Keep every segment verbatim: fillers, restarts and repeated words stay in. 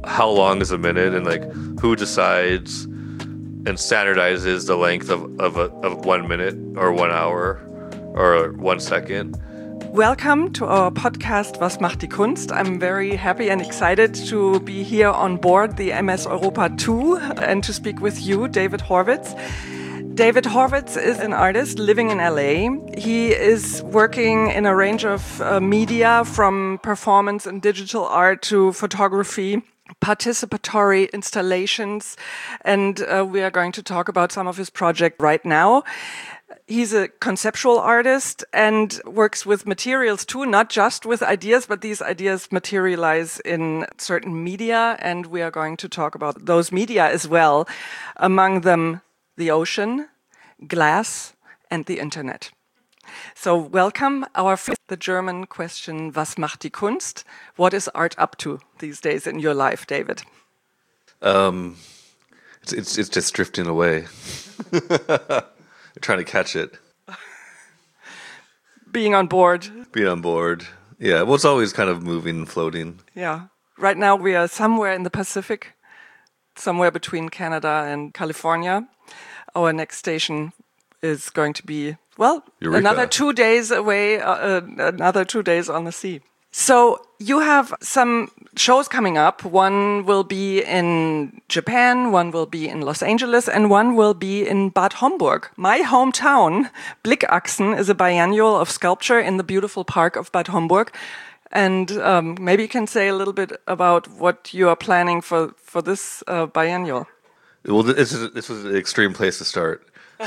how long is a minute, and like who decides and standardizes the length of of, a, of one minute or one hour or one second. Welcome to our podcast Was macht die Kunst? I'm very happy and excited to be here on board the M S Europa two and to speak with you, David Horvitz. David Horvitz is an artist living in L A. He is working in a range of uh, media, from performance and digital art to photography, participatory installations, and uh, we are going to talk about some of his projects right now. He's a conceptual artist and works with materials too, not just with ideas, but these ideas materialize in certain media, and we are going to talk about those media as well, among them the ocean, glass, and the internet. So welcome. Our first, the German question, Was macht die Kunst? What is art up to these days in your life, David? Um, it's, it's, it's just drifting away. Trying to catch it. Being on board. Being on board. Yeah, well, it's always kind of moving, floating. Yeah. Right now we are somewhere in the Pacific, somewhere between Canada and California. Our next station is going to be, well, Eureka. another two days away, uh, uh, another two days on the sea. So you have some shows coming up. One will be in Japan, one will be in Los Angeles, and one will be in Bad Homburg. My hometown, Blickachsen, is a biennial of sculpture in the beautiful park of Bad Homburg. And um, maybe you can say a little bit about what you are planning for, for this uh, biennial. Well, this is this was an extreme place to start.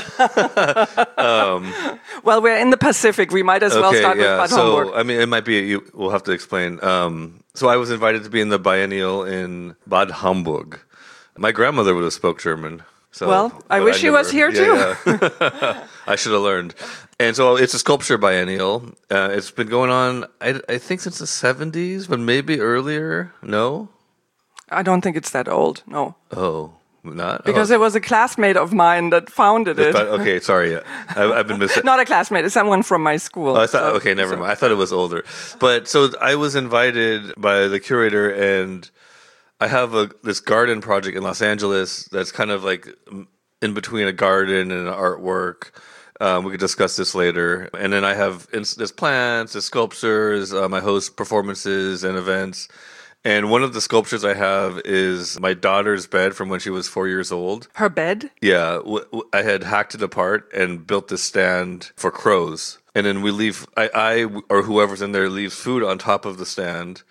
um, well, we're in the Pacific. We might as well okay, start yeah. with Bad so, Homburg. I mean, it might be, you, we'll have to explain. Um, so I was invited to be in the biennial in Bad Homburg. My grandmother would have spoke German. So, well, I wish I she never, was here yeah, too. Yeah. I should have learned. And so it's a sculpture biennial. Uh, it's been going on, I, I think, since the seventies, but maybe earlier. No? I don't think it's that old, no. Oh. Not because oh. it was a classmate of mine that founded it. But, okay, sorry, I, I've been missing. Not a classmate; it's someone from my school. Oh, I thought, so, okay, never so. mind. I thought it was older. But so I was invited by the curator, and I have a this garden project in Los Angeles that's kind of like in between a garden and an artwork. Um, we could discuss this later. And then I have there's plants, there's sculptures. Um, I host performances and events. And one of the sculptures I have is my daughter's bed from when she was four years old. Her bed? Yeah. W- w- I had hacked it apart and built this stand for crows. And then we leave, I, I or whoever's in there leaves food on top of the stand.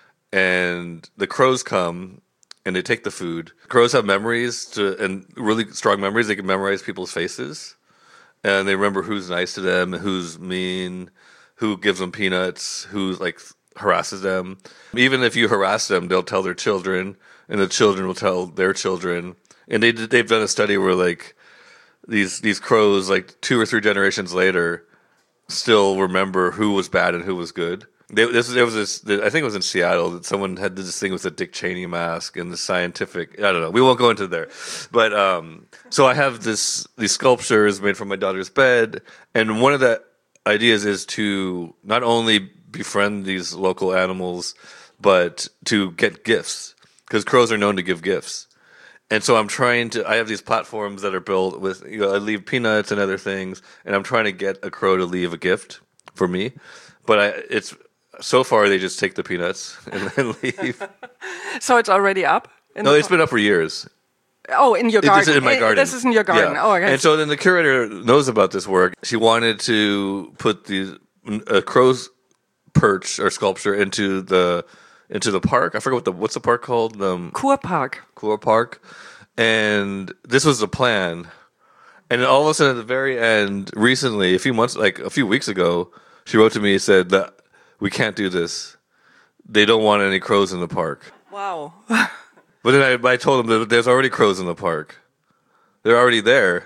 And the crows come and they take the food. Crows have memories to, and really strong memories. They can memorize people's faces. And they remember who's nice to them, who's mean, who gives them peanuts, who's like harasses them. Even if you harass them, they'll tell their children, and the children will tell their children. And they they've done a study where like these these crows, like two or three generations later, still remember who was bad and who was good. They, this there was this I think it was in Seattle that someone had this thing with a Dick Cheney mask and the scientific. I don't know. We won't go into there. But um, so I have this these sculptures made from my daughter's bed, and one of the ideas is to not only befriend these local animals, but to get gifts, because crows are known to give gifts. And so I'm trying to, I have these platforms that are built with, you know, I leave peanuts and other things, and I'm trying to get a crow to leave a gift for me. But I, it's, so far they just take the peanuts and then leave. So it's already up? No, it's been up for years. Oh, in your garden. This is in my garden. This is in your garden. Yeah. Oh, okay. And so then the curator knows about this work. She wanted to put these uh, crows perch or sculpture into the into the park. I forget what the what's the park called? Um, Kurpark. Kurpark. And this was the plan. And then all of a sudden, at the very end, recently, a few months, like a few weeks ago, she wrote to me and said that we can't do this. They don't want any crows in the park. Wow. But then I, I told them that there's already crows in the park. They're already there.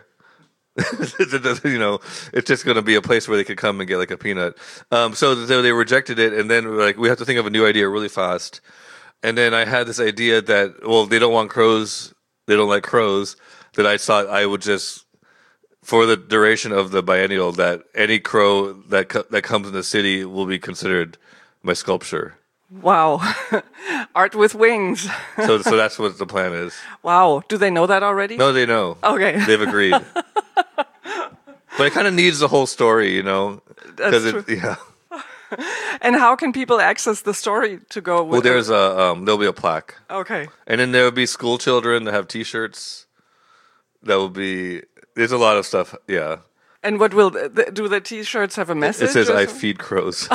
You know, it's just going to be a place where they could come and get like a peanut. Um, so they, they rejected it, and then like we have to think of a new idea really fast. And then I had this idea that, well, they don't want crows, they don't like crows. That I thought I would just, for the duration of the biennial, that any crow that co- that comes in the city will be considered my sculpture. Wow. Art with wings. So so that's what the plan is. Wow. Do they know that already? No, they know. Okay. They've agreed. But it kind of needs the whole story, you know? That's it, true. yeah. And how can people access the story to go with Well, there's a um, there'll be a plaque, Okay. and then there'll be school children that have T-shirts. That will be. There's a lot of stuff. Yeah. And what will the, do the T-shirts have a message? It says or "I something? feed crows"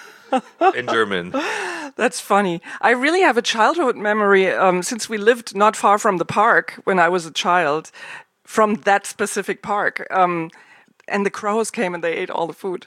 in German. That's funny. I really have a childhood memory um, since we lived not far from the park when I was a child, from that specific park. Um, and the crows came and they ate all the food.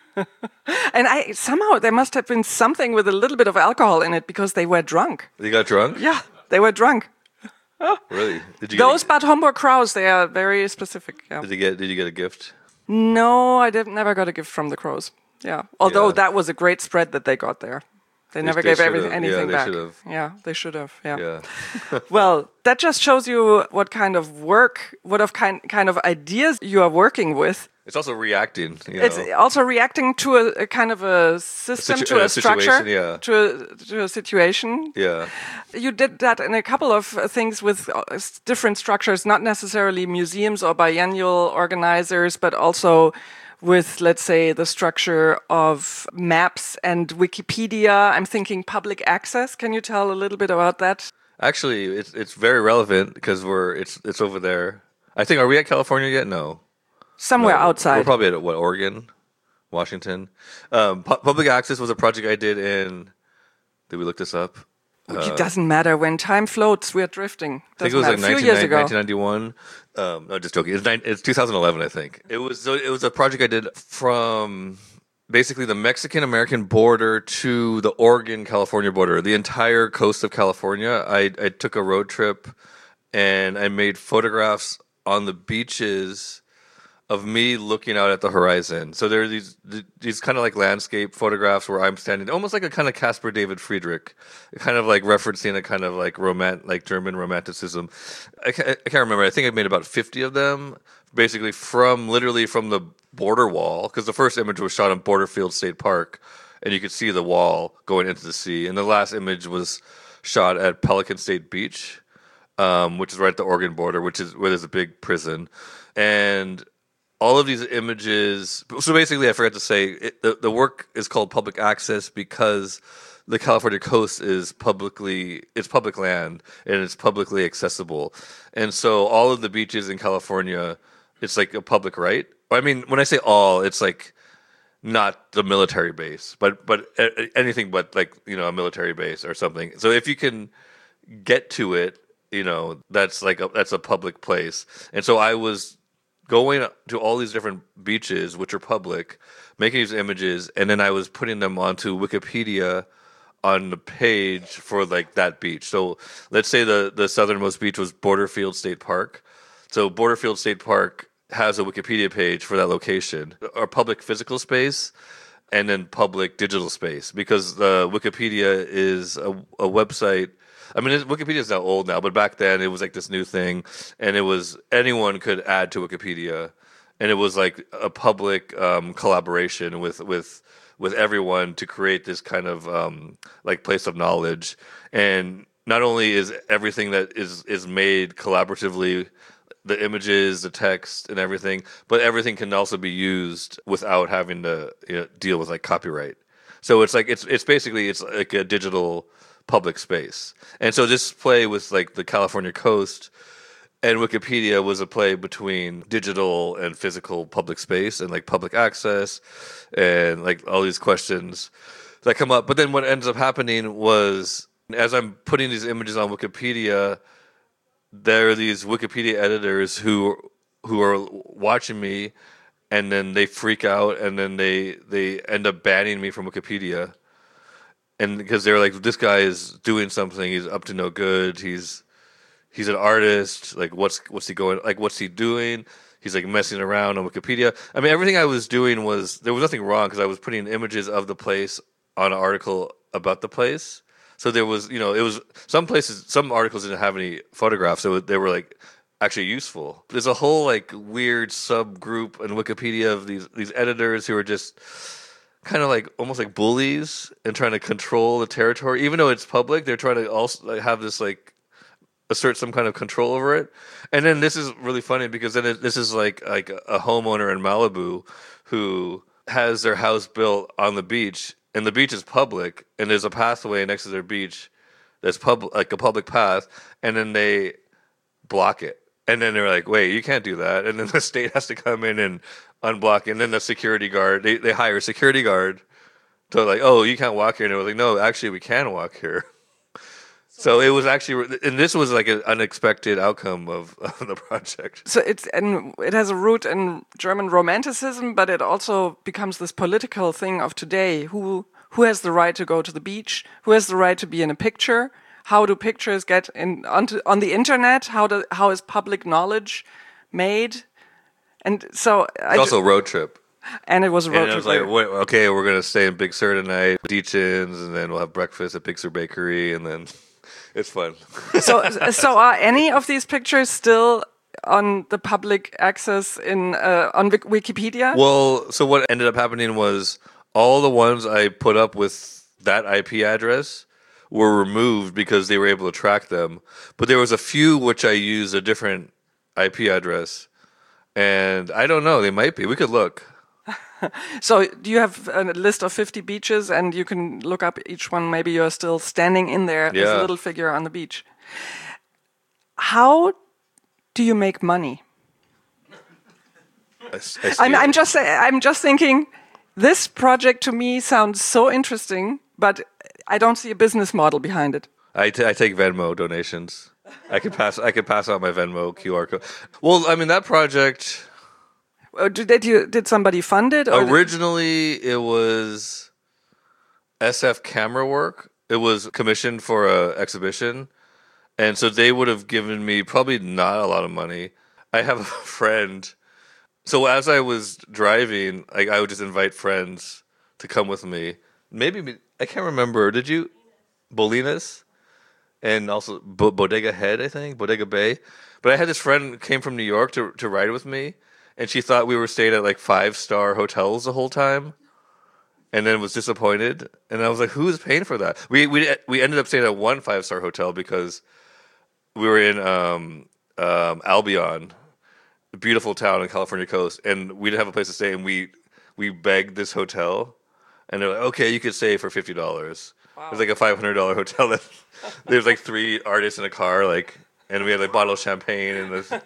And I somehow there must have been something with a little bit of alcohol in it because they were drunk. You got drunk? Yeah, they were drunk. Really? Did you Those get Bad Homburg crows, they are very specific. a, Yeah. did you get Did you get a gift? No, I did, never got a gift from the crows. Yeah, although Yeah. that was a great spread that they got there. They never they gave should've. everything, Yeah, anything they back. should've. Yeah, they should have. Yeah. Yeah. Well, that just shows you what kind of work, what of kind kind of ideas you are working with. It's also reacting. You It's know? also reacting to a, a kind of a system, situ- to a, a structure, situation, yeah. to a to a situation. Yeah. You did that in a couple of uh, things with uh, s- different structures, not necessarily museums or biennial organizers, but also with, let's say, the structure of maps and Wikipedia. I'm thinking public access. Can you tell a little bit about that? Actually, it's it's very relevant because we're it's it's over there. I think are we at California yet? No. Somewhere No, outside. We're probably at what, Oregon, Washington. Um, pu- public access was a project I did in. Did we look this up? it doesn't matter. When time floats, we're drifting. I think it Doesn't was like matter. A few years ago. nineteen ninety-one. Um, no, just joking. It's, nine, it's two thousand eleven, I think. It was so it was a project I did from basically the Mexican American border to the Oregon California border, the entire coast of California. I I took a road trip, and I made photographs on the beaches of me looking out at the horizon. So there are these these kind of like landscape photographs where I'm standing, almost like a kind of Caspar David Friedrich, kind of like referencing a kind of like romant, like German romanticism. I can't, I can't remember. I think I made about fifty of them, basically from literally from the border wall, because the first image was shot on Borderfield State Park, and you could see the wall going into the sea. And the last image was shot at Pelican State Beach, um, which is right at the Oregon border, which is where there's a big prison, and all of these images. So basically, I forgot to say it, the the work is called public access because the California coast is publicly it's public land and it's publicly accessible, and so all of the beaches in California, it's like a public right. I mean, when I say all, it's like not the military base, but but anything but like you know a military base or something. So if you can get to it, you know that's like a, that's a public place, and so I was going to all these different beaches, which are public, making these images, and then I was putting them onto Wikipedia on the page for like that beach. So let's say the, the southernmost beach was Borderfield State Park. So Borderfield State Park has a Wikipedia page for that location, or public physical space, and then public digital space, because the Wikipedia is a, a website. I mean, Wikipedia is now old now, but back then it was like this new thing, and it was anyone could add to Wikipedia, and it was like a public um, collaboration with with with everyone to create this kind of um, like place of knowledge. And not only is everything that is is made collaboratively, the images, the text, and everything, but everything can also be used without having to you know, deal with like copyright. So it's like it's it's basically it's like a digital public space. And so this play with like the California coast and Wikipedia was a play between digital and physical public space and like public access and like all these questions that come up. But then what ends up happening was as I'm putting these images on Wikipedia, there are these Wikipedia editors who who are watching me, and then they freak out, and then they they end up banning me from Wikipedia. And because they're like, this guy is doing something, he's up to no good. He's he's an artist. Like, what's what's he going? Like, what's he doing? He's like messing around on Wikipedia. I mean, everything I was doing was there was nothing wrong because I was putting images of the place on an article about the place. So there was, you know, it was some places, some articles didn't have any photographs, so they were like actually useful. There's a whole like weird subgroup in Wikipedia of these these editors who are just kind of like almost like bullies and trying to control the territory. Even though it's public, they're trying to also like, have this like assert some kind of control over it. And then this is really funny because then it, this is like like a homeowner in Malibu who has their house built on the beach, and the beach is public, and there's a pathway next to their beach that's public, like a public path, and then they block it. And then they're like, wait, you can't do that. And then the state has to come in and unblock it. And then the security guard, they, they hire a security guard to like, oh, you can't walk here. And it was like, no, actually, we can walk here. So it was actually, and this was like an unexpected outcome of, of the project. So it's and it has a root in German Romanticism, but it also becomes this political thing of today. Who who has the right to go to the beach? Who has the right to be in a picture? How do pictures get in onto on the internet? How do how is public knowledge made? And so it's also a road trip. And it was a road and trip. And I was like, wait, okay, we're gonna stay in Big Sur tonight, Deachins, and then we'll have breakfast at Big Sur Bakery, and then it's fun. so so are any of these pictures still on the public access in uh, on Wikipedia? Well, so what ended up happening was all the ones I put up with that I P address were removed because they were able to track them. But there was a few which I used a different I P address. And I don't know, they might be. We could look. So do you have a list of fifty beaches and you can look up each one? Maybe you're still standing in there yeah. as a little figure on the beach. How do you make money? I, I I'm, I'm just I'm just thinking, this project to me sounds so interesting, but I don't see a business model behind it. I, t- I take Venmo donations. I could pass I could pass out my Venmo Q R code. Well, I mean that project. Uh, did, did you did somebody fund it? Or Originally, it was S F Camera Work. It was commissioned for an exhibition, and so they would have given me probably not a lot of money. I have a friend. So as I was driving, like I would just invite friends to come with me. Maybe I can't remember. Did you Bolinas and also Bo- Bodega Head? I think Bodega Bay. But I had this friend who came from New York to to ride with me. And she thought we were staying at like five-star hotels the whole time, and then was disappointed. And I was like, "Who's paying for that?" We we we ended up staying at one five-star hotel because we were in um, um, Albion, a beautiful town on the California coast, and we didn't have a place to stay. And we we begged this hotel, and they're like, "Okay, you could stay for fifty dollars." Wow. It was like a five hundred dollar hotel. That there's like three artists in a car, like, and we had like a bottle of champagne and this.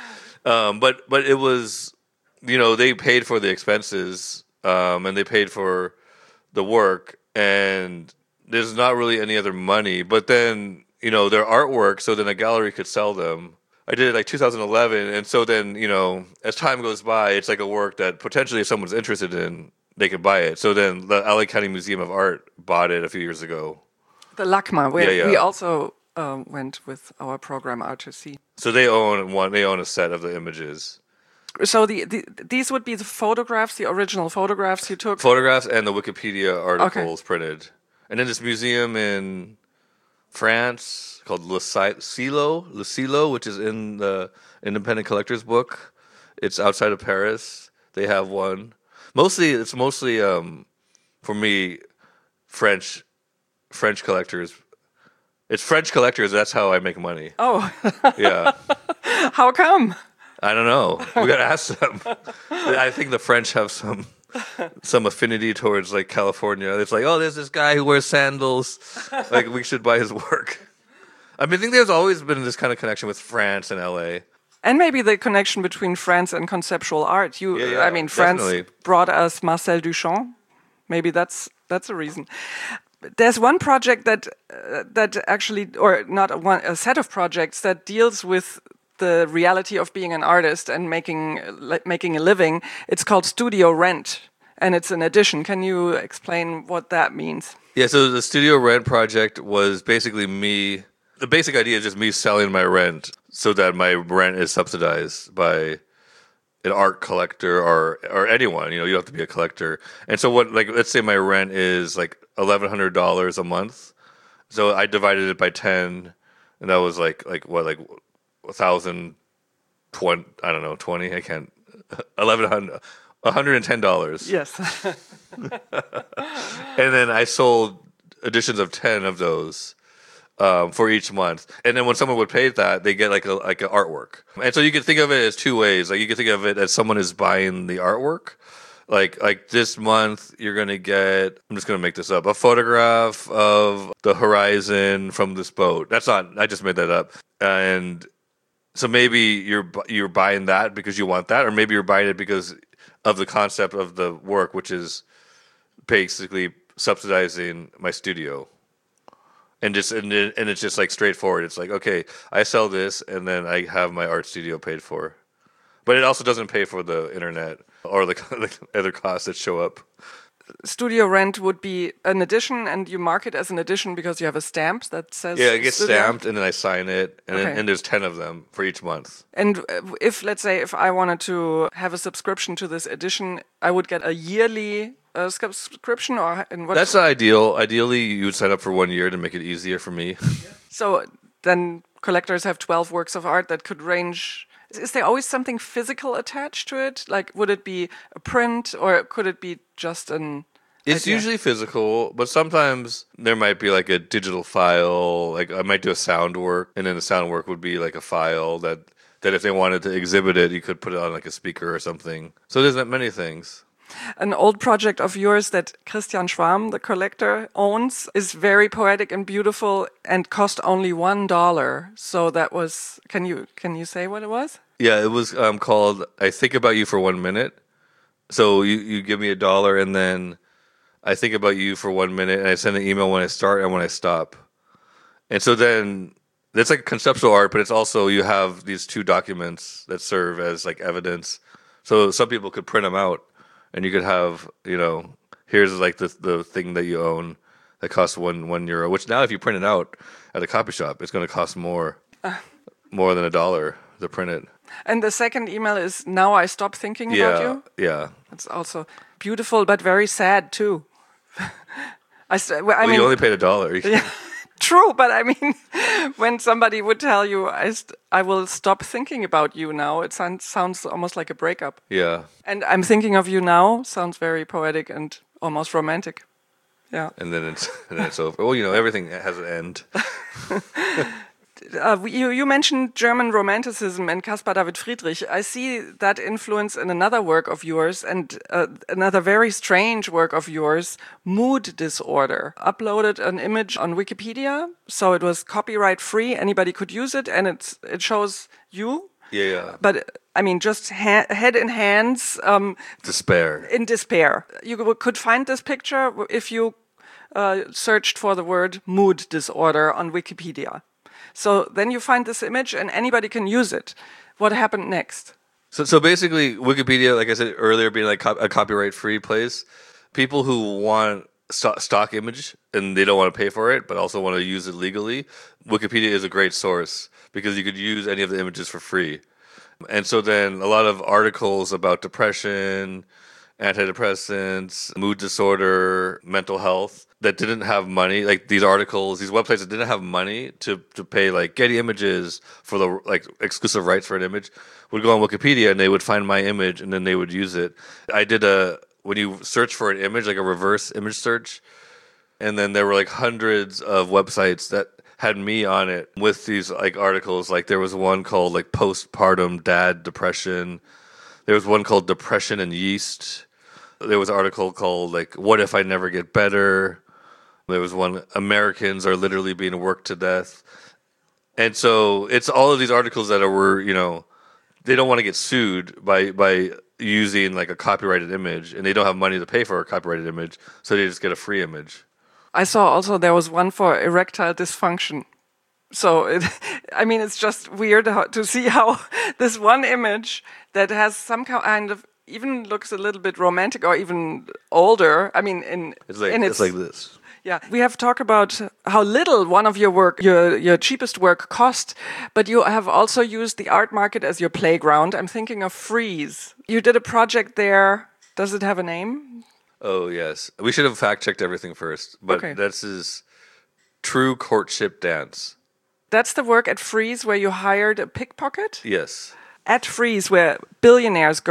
Um, but but it was, you know, they paid for the expenses, um, and they paid for the work, and there's not really any other money. But then, you know, their artwork, so then a gallery could sell them. I did it like two thousand eleven, and so then, you know, as time goes by, it's like a work that potentially if someone's interested in, they could buy it. So then the L A County Museum of Art bought it a few years ago. The LACMA, where yeah, yeah. we also uh, went with our program R two C. So they own one. They own a set of the images. So the, the these would be the photographs, the original photographs you took. Photographs and the Wikipedia articles okay. printed, and then this museum in France called Le Silo, Le Silo, which is in the Independent Collectors Book. It's outside of Paris. They have one. Mostly, it's mostly um, for me, French French collectors. It's French collectors. That's how I make money. Oh, yeah. How come? I don't know. We gotta ask them. I think the French have some some affinity towards like California. It's like, oh, there's this guy who wears sandals. Like we should buy his work. I mean, I think there's always been this kind of connection with France and L A. And maybe the connection between France and conceptual art. You, yeah, yeah, I mean, France definitely. brought us Marcel Duchamp. Maybe that's that's a reason. There's one project that uh, that actually, or not a, one, a set of projects that deals with the reality of being an artist and making like, making a living. It's called Studio Rent, and it's an edition. Can you explain what that means? Yeah, so the Studio Rent project was basically me. The basic idea is just me selling my rent so that my rent is subsidized by an art collector or or anyone. You know, you don't have to be a collector. And so what, like, let's say my rent is like eleven hundred dollars a month. So I divided it by ten, and that was like like what like a thousand twenty. I don't know, twenty. I can't. Eleven hundred. one hundred ten dollars. Yes. And then I sold editions of ten of those um, for each month. And then when someone would pay that, they get like a like an artwork. And so you can think of it as two ways. Like you can think of it as someone is buying the artwork. Like like this month, you're gonna get. I'm just gonna make this up. A photograph of the horizon from this boat. That's not. I just made that up. And so maybe you're you're buying that because you want that, or maybe you're buying it because of the concept of the work, which is basically subsidizing my studio. And just and, it, and it's just like straightforward. It's like, okay, I sell this, and then I have my art studio paid for. But it also doesn't pay for the internet or the, the other costs that show up. Studio rent would be an edition, and you mark it as an edition because you have a stamp that says. Yeah, it gets studio. stamped, and then I sign it, and, Okay. then, and there's ten of them for each month. And if, let's say, if I wanted to have a subscription to this edition, I would get a yearly uh, subscription, or in what? That's the ideal. Ideally, you would sign up for one year to make it easier for me. So then collectors have twelve works of art that could range. Is there always something physical attached to it? Like, would it be a print, or could it be just an It's idea? usually physical, but sometimes there might be like a digital file. Like I might do a sound work, and then the sound work would be like a file that, that if they wanted to exhibit it, you could put it on like a speaker or something. So there's not many things. An old project of yours that Christian Schwarm, the collector, owns is very poetic and beautiful and cost only one dollar. So that was. Can you can you say what it was? Yeah, it was um, called I Think About You for One Minute. So you, you give me a dollar, and then I think about you for one minute, and I send an email when I start and when I stop. And so then it's like conceptual art, but it's also you have these two documents that serve as like evidence. So some people could print them out, and you could have, you know, here's like the the thing that you own that costs one one euro. Which now, if you print it out at a copy shop, it's going to cost more, more than a dollar to print it. And the second email is now I stop thinking Yeah, about you. yeah. It's also beautiful, but very sad too. I, st- well, I Well, mean, you only paid a dollar. yeah, true, but I mean, when somebody would tell you, I, st- I will stop thinking about you now, it sounds, sounds almost like a breakup. Yeah. And I'm thinking of you now sounds very poetic and almost romantic. Yeah. And then it's and then it's over. Well, you know, everything has an end. Uh, you, you mentioned German Romanticism and Caspar David Friedrich. I see that influence in another work of yours and uh, another very strange work of yours, Mood Disorder. Uploaded an image on Wikipedia, so it was copyright free. Anybody could use it, and it's, it shows you. Yeah, yeah. But, I mean, just ha- head in hands um, Despair. in despair. You w- could find this picture if you uh, searched for the word mood disorder on Wikipedia. So then you find this image and anybody can use it. What happened next? So, so basically, Wikipedia, like I said earlier, being like co- a copyright-free place, people who want st- stock image and they don't want to pay for it, but also want to use it legally, Wikipedia is a great source because you could use any of the images for free. And so then a lot of articles about depression, antidepressants, mood disorder, mental health that didn't have money, like these articles, these websites that didn't have money to, to pay like Getty Images for the like exclusive rights for an image, would go on Wikipedia and they would find my image and then they would use it. I did a, when you search for an image, like a reverse image search, and then there were like hundreds of websites that had me on it with these like articles. Like there was one called like postpartum dad depression. There was one called depression and yeast. There was an article called like what if I never get better. There was one, Americans are literally being worked to death. And so it's all of these articles that are, were, you know, they don't want to get sued by by using like a copyrighted image, and they don't have money to pay for a copyrighted image, so they just get a free image. I saw also there was one for erectile dysfunction. So, it, I mean, it's just weird how, to see how this one image that has some kind of, even looks a little bit romantic or even older. I mean, in It's like in it's like this. Yeah, we have talked about how little one of your work, your your cheapest work, cost, but you have also used the art market as your playground. I'm thinking of Frieze. You did a project there. Does it have a name? Oh yes, we should have fact checked everything first, but Okay. this is True Courtship Dance. That's the work at Frieze where you hired a pickpocket? Yes. At Frieze, where billionaires go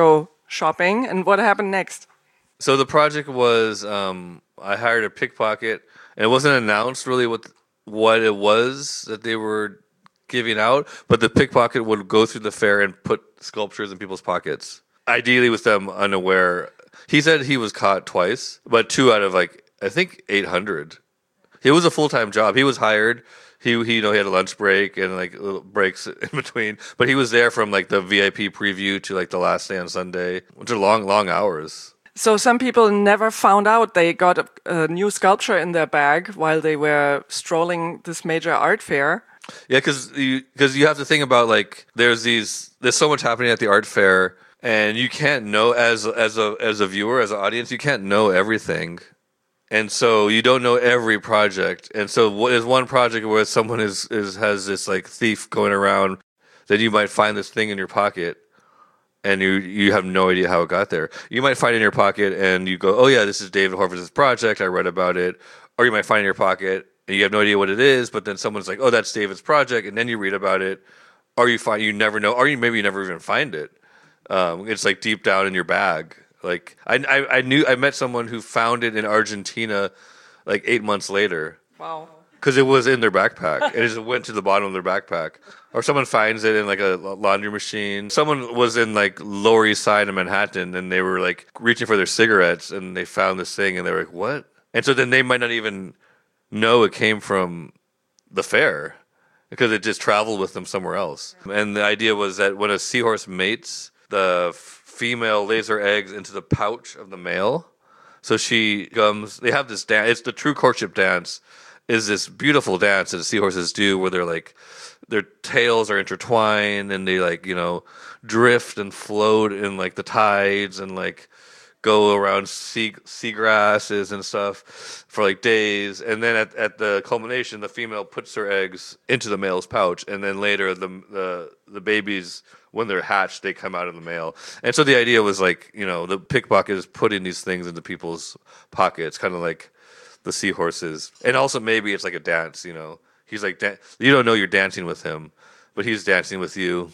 shopping. And what happened next? So the project was um, I hired a pickpocket, and it wasn't announced really what what it was that they were giving out, but the pickpocket would go through the fair and put sculptures in people's pockets, ideally with them unaware. He said he was caught twice, but two out of like I think eight hundred. It was a full time job. He was hired. He, he, you know, he had a lunch break and like little breaks in between, but he was there from like the V I P preview to like the last day on Sunday, which are long, long hours. So some people never found out they got a, a new sculpture in their bag while they were strolling this major art fair. Yeah, because you because you have to think about like there's these there's so much happening at the art fair, and you can't know as as a as a viewer, as an audience, you can't know everything. And so you don't know every project. And so what is one project where someone is, is has this like thief going around, then you might find this thing in your pocket and you you have no idea how it got there. You might find it in your pocket and you go, oh yeah, this is David Horvitz's project, I read about it. Or you might find it in your pocket and you have no idea what it is, but then someone's like, oh, that's David's project, and then you read about it. Or you find you never know, or you maybe you never even find it. Um, it's like deep down in your bag. Like I, I, I knew I met someone who found it in Argentina, like eight months later. Wow! Because it was in their backpack, and it just went to the bottom of their backpack. Or someone finds it in like a laundry machine. Someone was in like Lower East Side of Manhattan, and they were like reaching for their cigarettes, and they found this thing, and they were like, "What?" And so then they might not even know it came from the fair because it just traveled with them somewhere else. And the idea was that when a seahorse mates, the female lays her eggs into the pouch of the male. So she comes, they have this dance, it's the true courtship dance, is this beautiful dance that the seahorses do where they're like, their tails are intertwined and they like, you know, drift and float in like the tides and like go around sea seagrasses and stuff for like days. And then at, at the culmination, the female puts her eggs into the male's pouch. And then later the, the, the babies, when they're hatched, they come out of the male. And so the idea was like, you know, the pickpocket is putting these things into people's pockets, kind of like the seahorses. And also maybe it's like a dance, you know. He's like, dan- you don't know you're dancing with him, but he's dancing with you.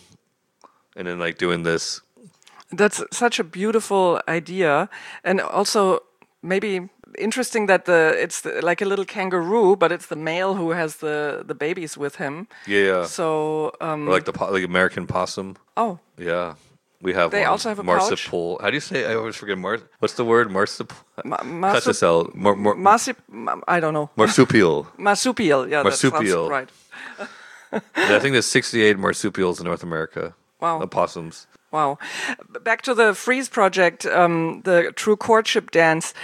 And then like doing this. That's such a beautiful idea. And also maybe interesting that the it's the, like a little kangaroo, but it's the male who has the, the babies with him. Yeah. So um, or like the po- like American possum. Oh. Yeah. We have They one. also have a marsupial. How do you say? I always forget. Mar- What's the word? Marsupial. Ma- marsup- Cassicel. Mar- mar- Marsip- I don't know. marsupial. Marsupial. Yeah, Marsupial. that sounds right. Yeah, I think there's sixty-eight marsupials in North America. Wow. Opossums. Wow. Back to the Freeze project, um, the true courtship dance.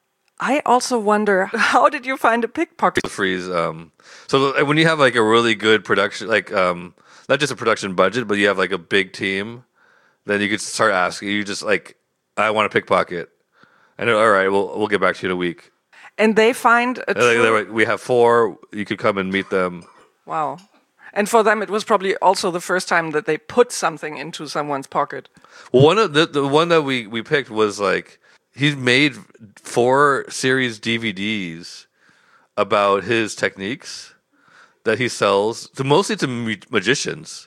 I also wonder, how did you find a pickpocket? Freeze. Um, so when you have like a really good production, like um, not just a production budget, but you have like a big team, then you could start asking. You just like, I want a pickpocket. I know. All right, we'll we'll get back to you in a week. And they find a And true... like, they're like, we have four. You could come and meet them. Wow. And for them, it was probably also the first time that they put something into someone's pocket. Well, one of the the one that we we picked was like he's made four series D V Ds about his techniques that he sells to mostly to ma- magicians.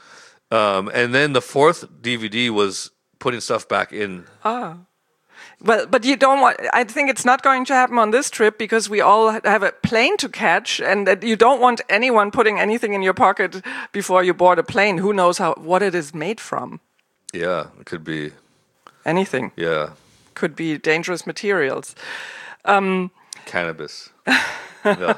Um, and then the fourth D V D was putting stuff back in. Ah. Well, but you don't want, I think it's not going to happen on this trip because we all have a plane to catch and that you don't want anyone putting anything in your pocket before you board a plane. Who knows how, what it is made from? Yeah, it could be. Anything. Yeah. Could be dangerous materials. Um, Cannabis. Yeah.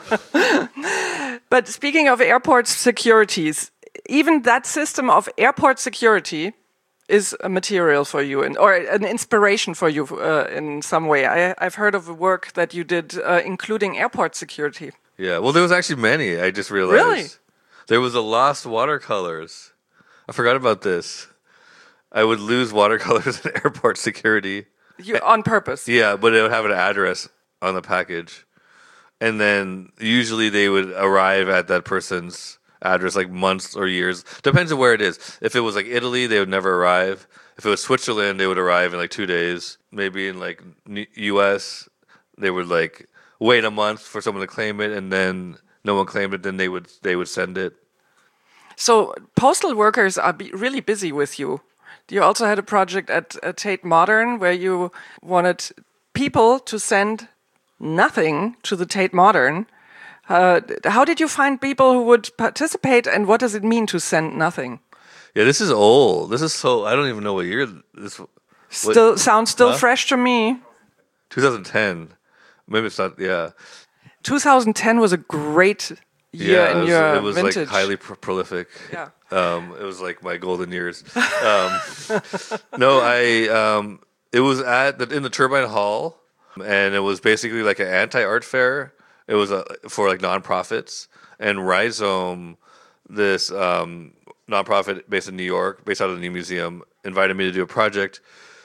But speaking of airport securities, even that system of airport security is a material for you, and, or an inspiration for you uh, in some way. I, I've heard of a work that you did uh, including airport security. Yeah, well, there was actually many, I just realized. Really? There was the lost watercolors. I forgot about this. I would lose watercolors in airport security. You, on purpose? Yeah, but it would have an address on the package. And then usually they would arrive at that person's address like months or years. Depends on where it is. If it was like Italy, they would never arrive. If it was Switzerland, they would arrive in like two days. Maybe in like U S, they would like wait a month for someone to claim it, and then no one claimed it, then they would they would send it. So postal workers are be really busy with you. You also had a project at, at Tate Modern where you wanted people to send nothing to the Tate Modern. Uh, how did you find people who would participate, and what does it mean to send nothing? Yeah, this is old. This is so, I don't even know what year this Still what, sounds still huh? fresh to me. twenty ten. Maybe it's not, yeah. twenty ten was a great year yeah, in it was, your it was vintage. like highly pro- prolific. Yeah. Um, it was like my golden years. Um, no, I, um, it was at the, in the Turbine Hall, and it was basically like an anti-art fair. It was a, for like nonprofits, and Rhizome, this um, nonprofit based in New York, based out of the New Museum, invited me to do a project,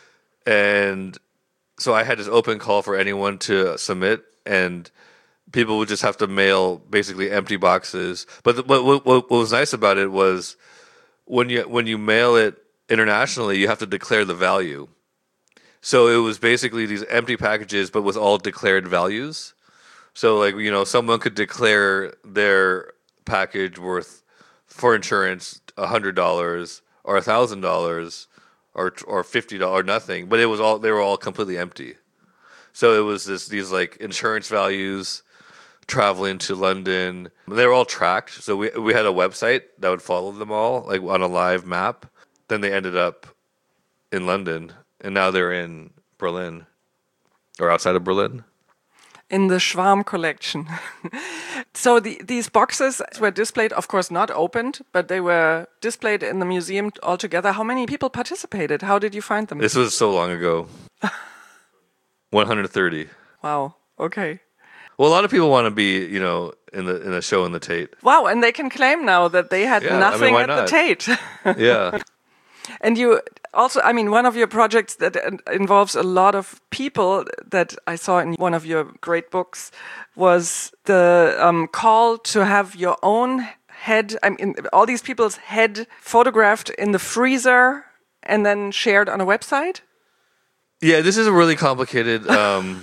and so I had this open call for anyone to submit, and people would just have to mail basically empty boxes. But the, what, what what was nice about it was when you when you mail it internationally, you have to declare the value. So it was basically these empty packages, but with all declared values. So, like, you know, someone could declare their package worth for insurance a hundred dollars or a thousand dollars or or fifty dollars or nothing, but it was all they were all completely empty. So it was this these like insurance values, traveling to London. They were all tracked. So we we had a website that would follow them all, like on a live map. Then they ended up in London, and now they're in Berlin or outside of Berlin. In the Schwarm collection. So the, these boxes were displayed, of course not opened, but they were displayed in the museum altogether. How many people participated? How did you find them? This was so long ago. one hundred thirty. Wow, okay. Well, a lot of people want to be, you know, in the in a show in the Tate. Wow, and they can claim now that they had Yeah, nothing I mean, why at the not? Tate. Yeah. And you also, I mean, one of your projects that involves a lot of people that I saw in one of your great books was the um, call to have your own head, I mean, all these people's head photographed in the freezer and then shared on a website? Yeah, this is a really complicated, um,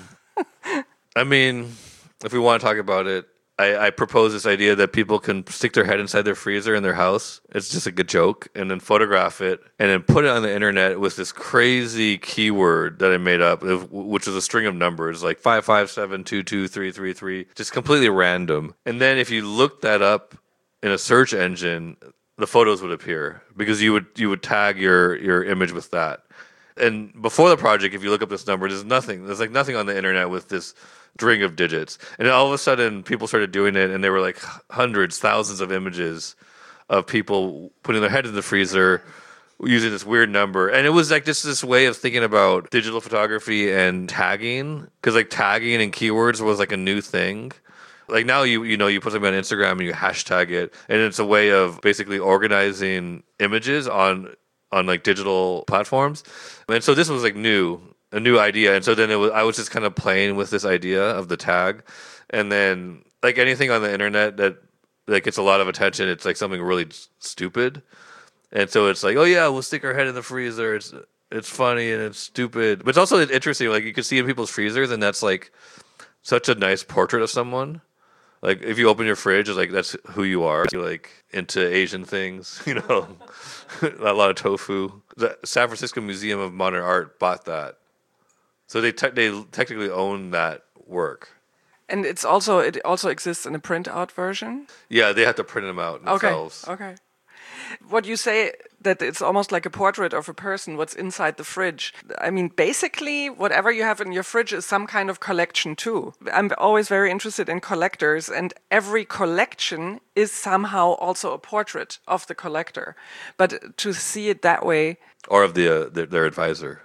I mean, if we want to talk about it, I, I propose this idea that people can stick their head inside their freezer in their house. It's just like a joke, and then photograph it, and then put it on the internet with this crazy keyword that I made up, which is a string of numbers like five five seven two two three three three, just completely random. And then if you look that up in a search engine, the photos would appear because you would you would tag your your image with that. And before the project, if you look up this number, there's nothing. There's like nothing on the internet with this string of digits. And all of a sudden, people started doing it, and there were like hundreds, thousands of images of people putting their head in the freezer using this weird number. And it was like just this way of thinking about digital photography and tagging, because like tagging and keywords was like a new thing. Like now you you know you put something on Instagram and you hashtag it, and it's a way of basically organizing images on on like digital platforms. And so this was like new, a new idea. And so then it was, I was just kind of playing with this idea of the tag. And then like anything on the internet that that gets a lot of attention, it's like something really stupid. And so it's like, oh yeah, we'll stick our head in the freezer. It's it's funny and it's stupid. But it's also interesting. Like you can see in people's freezers, and that's like such a nice portrait of someone. Like if you open your fridge, it's like that's who you are. You're like into Asian things, you know, a lot of tofu. The San Francisco Museum of Modern Art bought that, so they te- they technically own that work. And it's also it also exists in a print out version? Yeah, they have to print them out themselves. Okay. Okay. What you say that it's almost like a portrait of a person, what's inside the fridge. I mean, basically, whatever you have in your fridge is some kind of collection too. I'm always very interested in collectors, and every collection is somehow also a portrait of the collector. But to see it that way... Or of the uh, their, their advisor.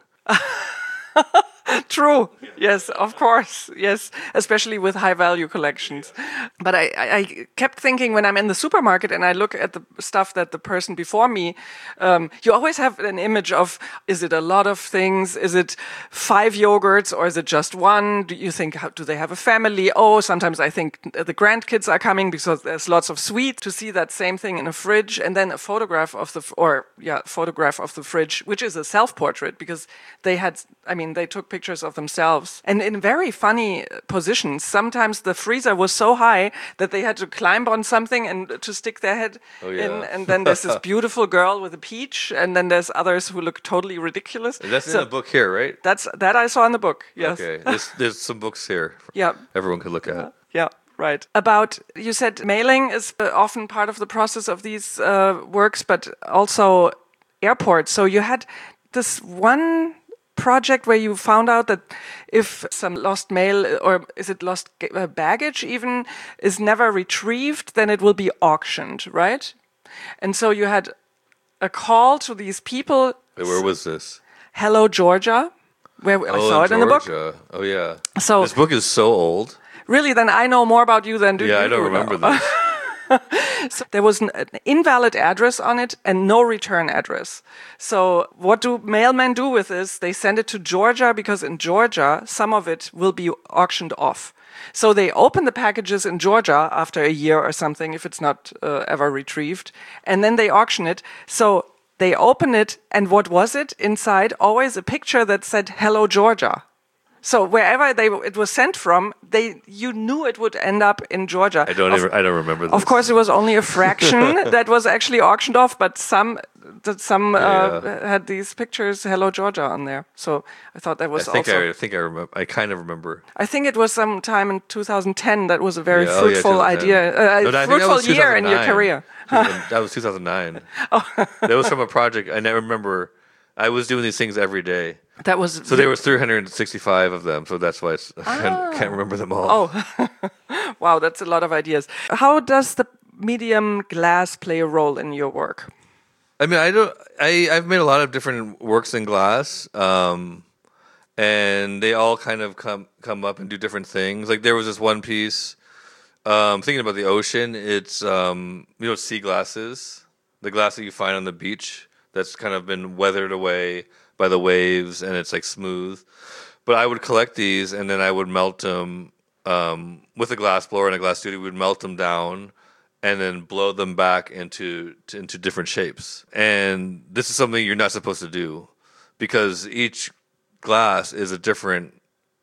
True. Yes, of course. Yes, especially with high-value collections. But I, I kept thinking when I'm in the supermarket and I look at the stuff that the person before me, um, you always have an image of, is it a lot of things? Is it five yogurts or is it just one? Do you think, how, do they have a family? Oh, sometimes I think the grandkids are coming because there's lots of sweets. To see that same thing in a fridge and then a photograph of the, or yeah, photograph of the fridge, which is a self-portrait because they had, I mean, they took pictures pictures of themselves, and in very funny positions. Sometimes the freezer was so high that they had to climb on something and to stick their head Oh, yeah. in. And then there's this beautiful girl with a peach, and then there's others who look totally ridiculous. That's So in the book here, right? That's that I saw in the book. Yes. Okay. There's, there's some books here. Yeah. Everyone could look at. Yeah. Right. About, you said mailing is uh, often part of the process of these uh, works, but also airports. So you had this one project where you found out that if some lost mail, or is it lost uh, baggage even, is never retrieved, then it will be auctioned, right? And so you had a call to these people. Where was this? Hello, Georgia, where I Oh, saw it in the book. Georgia. Oh, yeah. So This book is so old. really, then I know more about you than do you. Yeah, I don't do remember now. this. So there was an, an invalid address on it and no return address. So what do mailmen do with this? They send it to Georgia because in Georgia, some of it will be auctioned off. So they open the packages in Georgia after a year or something, if it's not uh, ever retrieved, and then they auction it. So they open it, and what was it inside? Always a picture that said, "Hello, Georgia." So wherever they it was sent from, they you knew it would end up in Georgia. I don't Of- even, I don't remember this. Of course, it was only a fraction that was actually auctioned off, but some that some uh, Yeah. had these pictures "Hello Georgia" on there. So I thought that was I think also. I, I think I remember. I kind of remember. I think it was sometime in two thousand ten. That was a very Yeah, oh, yeah, fruitful two thousand ten. idea, uh, No, I think that fruitful was year in your two thousand nine. career. That was two thousand nine. That was from a project. I never remember. I was doing these things every day. That was So there was three hundred sixty-five of them. So that's why it's, I can't, can't remember them all. Oh, wow, that's a lot of ideas. How does the medium glass play a role in your work? I mean, I don't. I I've made a lot of different works in glass, um, and they all kind of come come up and do different things. Like there was this one piece. Um, thinking about the ocean, it's um, you know what sea glass is, the glass that you find on the beach that's kind of been weathered away by the waves and it's like smooth. But I would collect these and then I would melt them um, with a glass blower and a glass studio. We would melt them down and then blow them back into to, into different shapes. And this is something you're not supposed to do because each glass is a different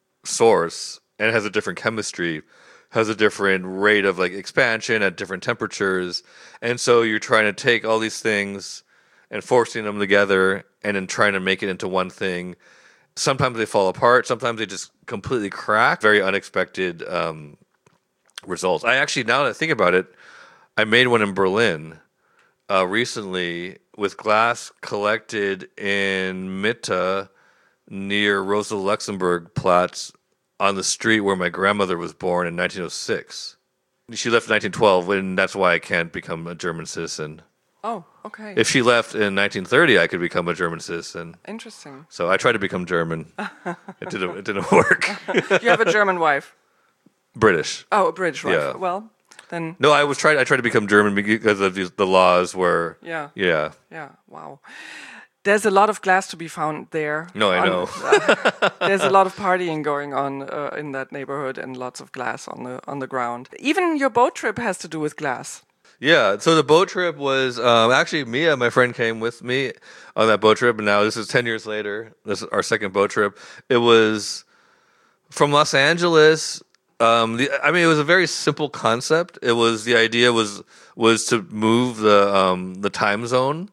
source and it has a different chemistry, has a different rate of like expansion at different temperatures. And so you're trying to take all these things and forcing them together and then trying to make it into one thing. Sometimes they fall apart. Sometimes they just completely crack. Very unexpected um, results. I actually, now that I think about it, I made one in Berlin uh, recently with glass collected in Mitte near Rosa Luxemburg Platz on the street where my grandmother was born in nineteen oh six. She left in nineteen twelve, and that's why I can't become a German citizen. Oh, okay. If she left in nineteen thirty, I could become a German citizen. Interesting. So I tried to become German. It didn't. It didn't work. You have a German wife. British. Oh, a British wife. Yeah. Well, then. No, I was trying. I tried to become German because of these, the laws were. Yeah. Yeah. Yeah. Wow. There's a lot of glass to be found there. No, I On- know. uh, there's a lot of partying going on uh, in that neighborhood, and lots of glass on the on the ground. Even your boat trip has to do with glass. Yeah, so the boat trip was um, actually Mia, my friend, came with me on that boat trip, and now this is ten years later. This is our second boat trip. It was from Los Angeles. Um, the, I mean, it was a very simple concept. It was the idea was was to move the um, the time zone.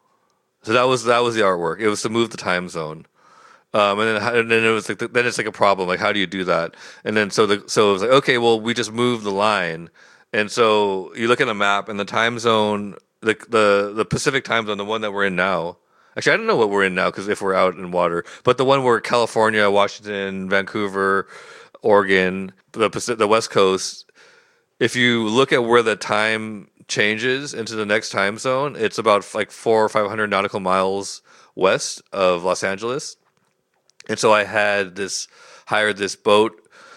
So that was that was the artwork. It was to move the time zone. Um, and then, and then it was like, then it's like a problem. Like, how do you do that? And then so the so it was like, okay, well, we just move the line. And so you look at the map, and the time zone, the the the Pacific time zone, the one that we're in now. Actually, I don't know what we're in now because if we're out in water, but the one where California, Washington, Vancouver, Oregon, the Pacific, the West Coast. If you look at where the time changes into the next time zone, it's about like four or five hundred nautical miles west of Los Angeles. And so I had this hired this boat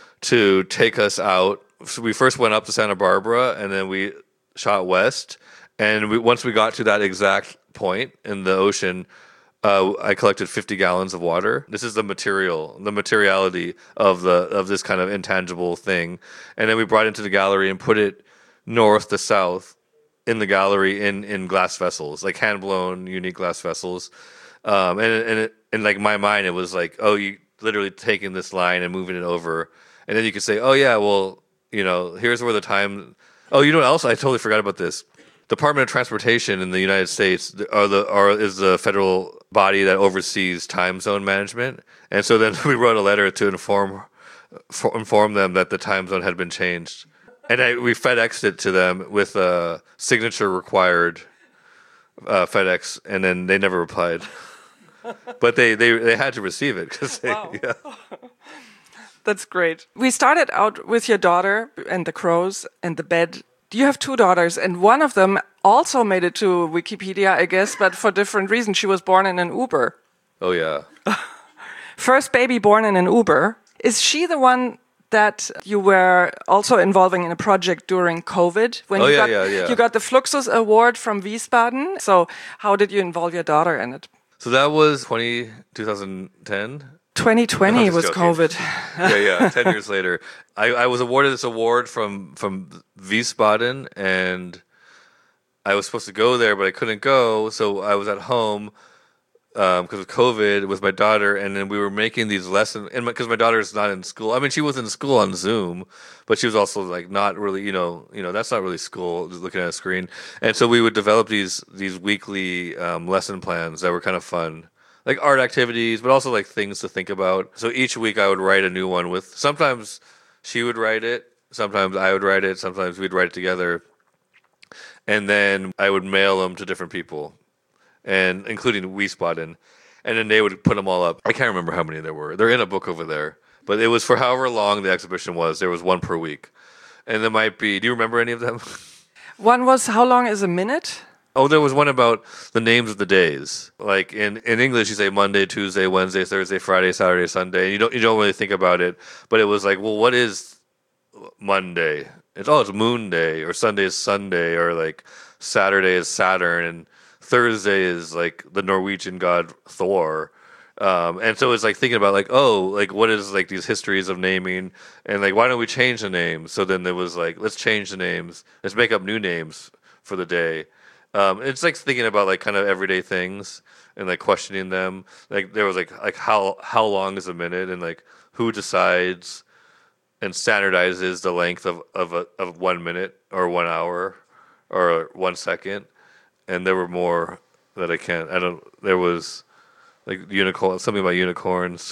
to take us out. So we first went up to Santa Barbara, and then we shot west. And we, once we got to that exact point in the ocean, uh, I collected fifty gallons of water. This is the material, the materiality of the of this kind of intangible thing. And then we brought it into the gallery and put it north to south in the gallery in, in glass vessels, like hand blown, unique glass vessels. Um, and and it, in like my mind, it was like, oh, you literally taking this line and moving it over. And then you could say, oh, yeah, well, you know, here's where the time. Oh, you know what else? I totally forgot about this. Department of Transportation in the United States are the are is the federal body that oversees time zone management. And so then we wrote a letter to inform for, inform them that the time zone had been changed. And I, we FedExed it to them with a signature required uh, FedEx, and then they never replied. But they, they, they had to receive it. Cause they, Wow. yeah. That's great. We started out with your daughter and the crows and the bed. You have two daughters, and one of them also made it to Wikipedia, I guess, but for different reasons. She was born in an Uber. Oh, yeah. First baby born in an Uber. Is she the one that you were also involving in a project during COVID? When Oh, you yeah, got, yeah, yeah. You got the Fluxus Award from Wiesbaden. So how did you involve your daughter in it? So that was twenty, twenty ten. twenty twenty I'm just was joking. COVID. yeah, yeah. Ten years later, I, I was awarded this award from from Wiesbaden, and I was supposed to go there, but I couldn't go, so I was at home because um, of COVID with my daughter, and then we were making these lessons. And because my, my daughter's not in school, I mean, she was in school on Zoom, but she was also like not really, you know, you know, that's not really school, just looking at a screen. And so we would develop these these weekly um, lesson plans that were kind of fun. Like art activities, but also like things to think about. So each week I would write a new one with, sometimes she would write it, sometimes I would write it, sometimes we'd write it together. And then I would mail them to different people, and including Wiesbaden. And then they would put them all up. I can't remember how many there were. They're in a book over there. But it was for however long the exhibition was. There was one per week. And there might be, do you remember any of them? One was, how long is a minute? Oh, there was one about the names of the days. Like in, in English, you say Monday, Tuesday, Wednesday, Thursday, Friday, Saturday, Sunday. And you don't you don't really think about it. But it was like, well, what is Monday? It's oh, it's Moon Day, or Sunday is Sunday, or like Saturday is Saturn, and Thursday is like the Norwegian god Thor. Um, and so it's like thinking about like, oh, like what is like these histories of naming, and like why don't we change the names? So then there was like, let's change the names, let's make up new names for the day. Um, it's like thinking about like kind of everyday things and like questioning them. Like there was like like how how long is a minute, and like who decides and standardizes the length of of a, of one minute or one hour or one second. And there were more that I can't. I don't. There was like unicorn, something about unicorns.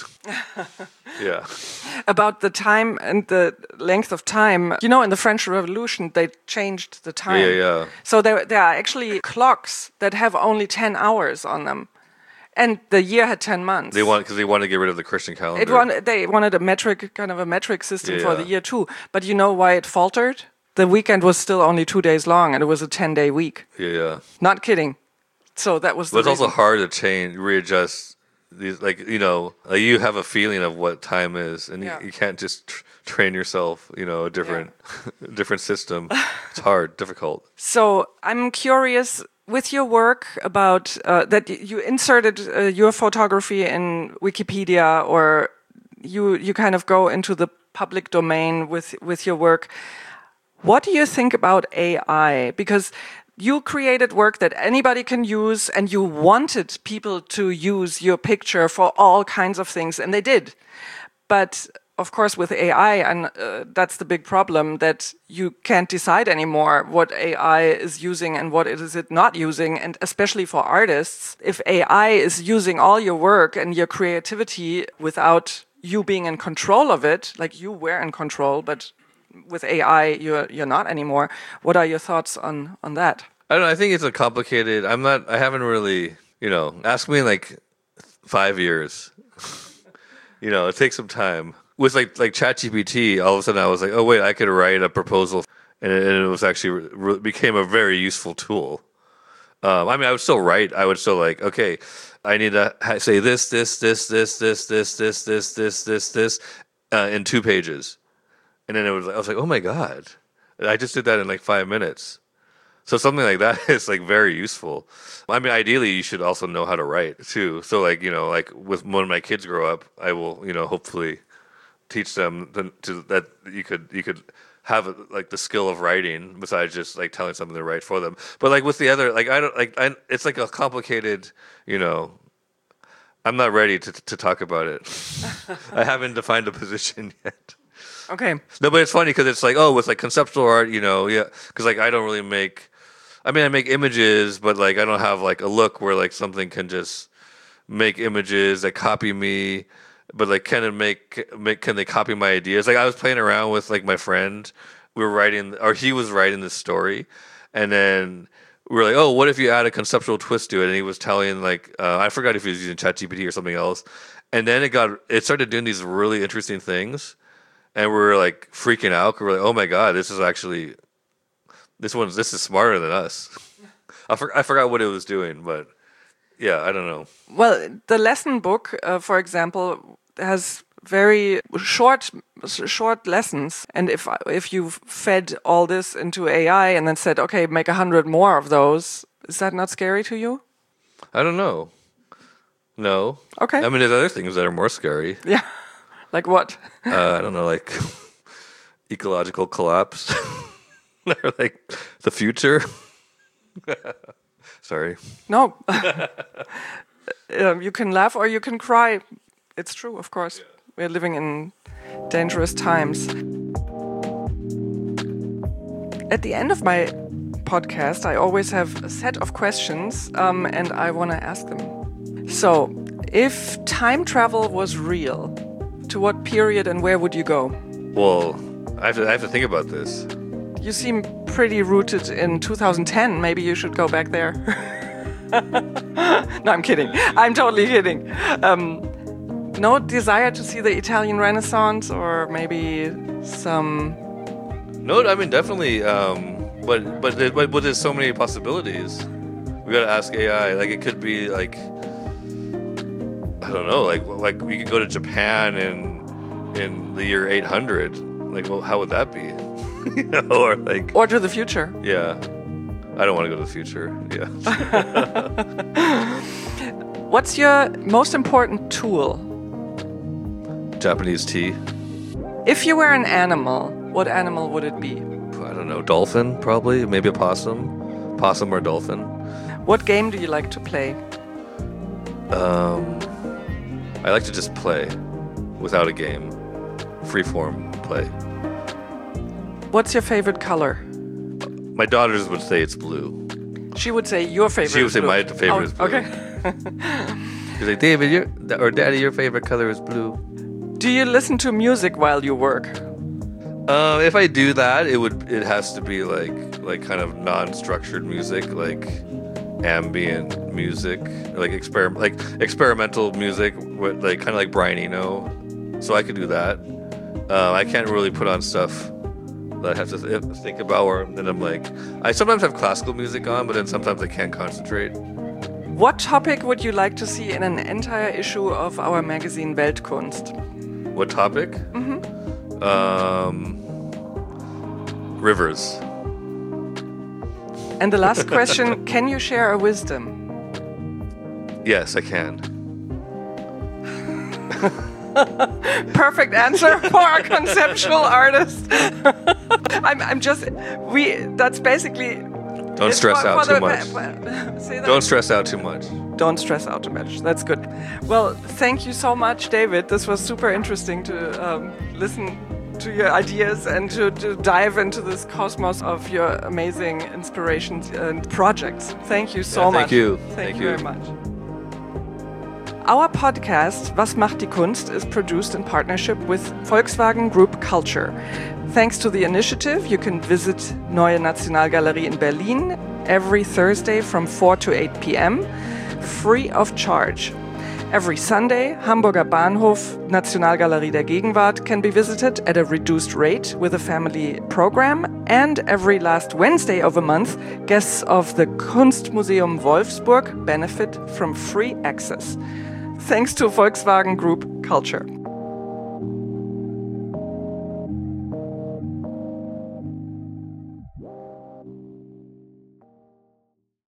Yeah. About the time and the length of time. You know, in the French Revolution, they changed the time. Yeah, yeah. So there, there are actually clocks that have only ten hours on them. And the year had ten months. They want because they want to get rid of the Christian calendar. It want, they wanted a metric, kind of a metric system Yeah, for yeah. the year too. But you know why it faltered? The weekend was still only two days long, and it was a ten-day week. Yeah, yeah. Not kidding. So that was the But it's also reason. hard to change, readjust these. Like you know, like you have a feeling of what time is, and Yeah. you, you can't just tr- train yourself. You know, a different, different system. It's hard, difficult. So I'm curious with your work about uh, that y- you inserted uh, your photography in Wikipedia, or you you kind of go into the public domain with with your work. What do you think about A I? Because you created work that anybody can use, and you wanted people to use your picture for all kinds of things, and they did. But of course, with A I, and uh, that's the big problem, that you can't decide anymore what A I is using and what it is it not using. And especially for artists, if A I is using all your work and your creativity without you being in control of it, like you were in control, but with A I, you're you're not anymore. What are your thoughts on on that? I don't know. I think it's a complicated. I'm not. I haven't really. You know, ask me in like five years. You know, it takes some time. With like like ChatGPT, all of a sudden I was like, oh wait, I could write a proposal, and it, and it was actually re- became a very useful tool. Um, I mean, I would still write. I would still like, okay, I need to ha- say this, this, this, this, this, this, this, this, this, this, this, uh, in two pages. And then it was, I was like, oh my God, I just did that in like five minutes. So something like that is like very useful. I mean, ideally, you should also know how to write too. So like, you know, like with when my kids grow up, I will, you know, hopefully teach them to, to that you could you could have like the skill of writing besides just like telling something to write for them. But like with the other, like I don't like I, it's like a complicated, you know. I'm not ready to to talk about it. I haven't defined a position yet. Okay. No, but it's funny because it's like, oh, with like conceptual art, you know, yeah, because like I don't really make. I mean, I make images, but like I don't have like a look where like something can just make images that copy me. But like, can it make make? Can they copy my ideas? Like I was playing around with like my friend. We were writing, or he was writing this story, and then we were like, oh, what if you add a conceptual twist to it? And he was telling like, uh, I forgot if he was using ChatGPT or something else. And then it got, it started doing these really interesting things, and we were like freaking out. We were like, oh my god, this is actually, this one's, this is smarter than us. I, for, I forgot what it was doing, but yeah, I don't know. Well, the lesson book, uh, for example, has very short short lessons, and if if you fed all this into A I and then said, okay, make a hundred more of those, is that not scary to you? I don't know. No. Okay. I mean, there's other things that are more scary. Yeah. Like what? uh, I don't know, like ecological collapse or like the future. Sorry. No. um, you can laugh or you can cry. It's true, of course. Yeah. We're living in dangerous times. At the end of my podcast, I always have a set of questions, um, and I want to ask them. So, if time travel was real, to what period and where would you go? Well, I have to, I have to think about this. You seem pretty rooted in two thousand ten. Maybe you should go back there. No, I'm kidding. I'm totally kidding. Um, no desire to see the Italian Renaissance, or maybe some... No, I mean, definitely. Um, but, but, but, but there's so many possibilities. We got to ask A I. Like, it could be like... I don't know, like like we could go to Japan in in the year eight hundred. Like, well, how would that be? You know, or like, or to the future. Yeah, I don't want to go to the future. Yeah. What's your most important tool? Japanese tea. If you were an animal, what animal would it be? I don't know, dolphin probably, maybe a possum, possum or dolphin. What game do you like to play? Um. I like to just play without a game. Freeform play. What's your favorite color? My daughters would say it's blue. She would say your favorite She would is say blue. my favorite oh, is blue. Okay. She's like, David, your or Daddy, your favorite color is blue. Do you listen to music while you work? Uh, if I do that, it would it has to be like like kind of non-structured music, like ambient music, or like experiment, like experimental music, with like kind of like Brian Eno. So I could do that. Uh, I can't really put on stuff that I have to th- think about, or then I'm like, I sometimes have classical music on, but then sometimes I can't concentrate. What topic would you like to see in an entire issue of our magazine Weltkunst? What topic? Mm-hmm. Um, rivers. And the last question, can you share a wisdom? Yes, I can. Perfect answer for a conceptual artist. I'm, I'm just, we, that's basically... Don't stress for, out for too the, much. Say that. Don't stress out too much. Don't stress out too much. That's good. Well, thank you so much, David. This was super interesting to um, listen to your ideas and to, to dive into this cosmos of your amazing inspirations and projects. Thank you so yeah, much. Thank you. Thank, thank you you very much. Our podcast, Was macht die Kunst, is produced in partnership with Volkswagen Group Culture. Thanks to the initiative, you can visit Neue Nationalgalerie in Berlin every Thursday from four to eight p.m. free of charge. Every Sunday, Hamburger Bahnhof Nationalgalerie der Gegenwart can be visited at a reduced rate with a family program, and every last Wednesday of a month, guests of the Kunstmuseum Wolfsburg benefit from free access. Thanks to Volkswagen Group Culture.